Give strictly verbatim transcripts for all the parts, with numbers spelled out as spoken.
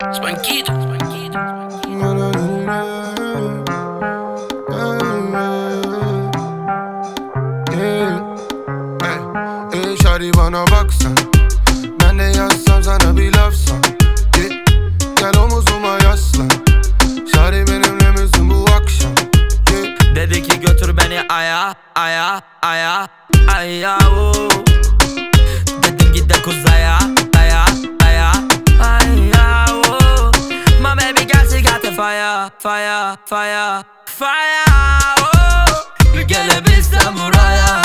Spanquito, spanquito, Ey şari bana baksan, ben de yazsam sana bir lafsan. Yeah. Gel omuzuma yaslan, şari benimle misin bu akşam? Yeah. dedi ki götür beni aya, aya, aya, aya, oh. Dedim git de kuzaya, aya, aya, aya, oh. My baby girl she got the fire, fire, fire, fire, oh. Bir gelebilsem buraya,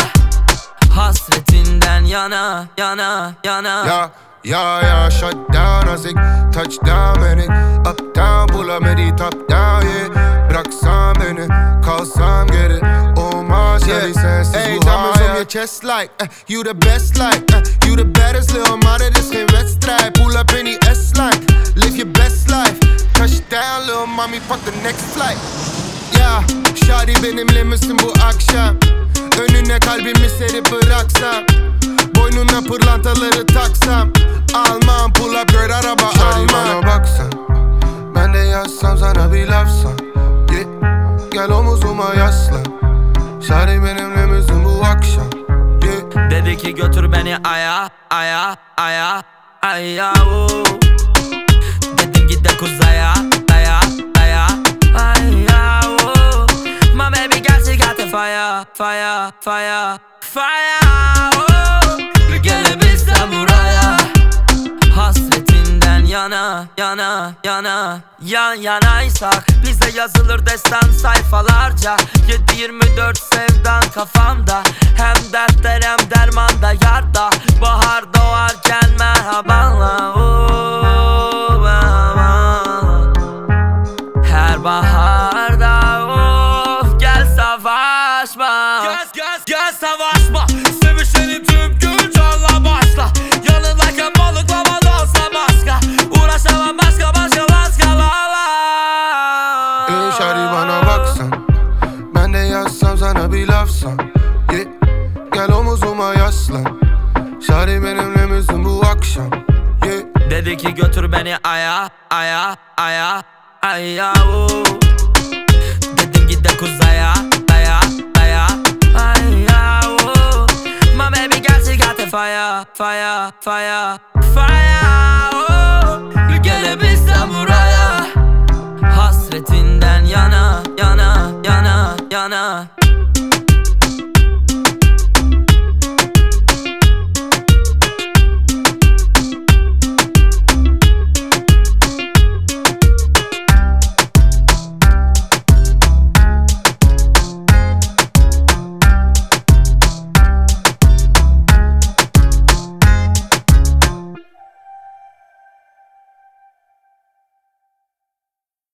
hasretinden yana, yana, yana. Ya, ya, ya, shut down azik, touchdown beni. Up down, pull up medi, top down, yeah. Bıraksan beni, kalsam geri. Olmaz yeah. Sensiz hey, bu hayat. On your chest like, uh, you the best like, uh, you the baddest little mother, this geen wedstrijd. Pull up in die S-line, live your best life. Touchdown little mommy, fuck the next flight. Ya, yeah, şari benimle misin bu akşam? Önüne kalbimi serip bıraksam, boynuna pırlantaları taksam, almam pull up girl araba almam. Şari bana baksan, ben de yazsam sana bir lafsan. Yeah. Gel omuzuma yaslan, şari benimle misin bu akşam? Yeah. Dedi ki götür beni aya, aya, aya, aya, oh. Dedim git de kuzaya, aya, aya, aya, oh. My baby girl she got the fire, fire, fire, fire, oh. Bir gelebilsem buraya, hasretinden yana, yana, yana, yan yanaysak bize yazılır destan sayfalarca. Yedi yirmi dört sevdan kafamda, hem dertler hem dermanda yarda. Bahar doğarken merhabanla, oh, merhaba. Her baharda of gel savaşma, Gel gel gel savaşma. Sevişelim tüm gün canla başla. Yanındayken balıklama dansa başka. Uğraşamam başka başka başka lala. Ey şari bana baksan, ben de yazsam sana bir lafsan. Yeah. Gel omuzuma yaslan, şari benimle misin bu akşam? Yeah. Dedi ki götür beni aya, aya, aya, aya, oh. Dedim git de kuzaya, aya, aya, aya, oh. My baby girl she got the fire, fire, fire, fire, oh. Bir gelebilsem buraya, hasretinden yana, yana, yana, yana.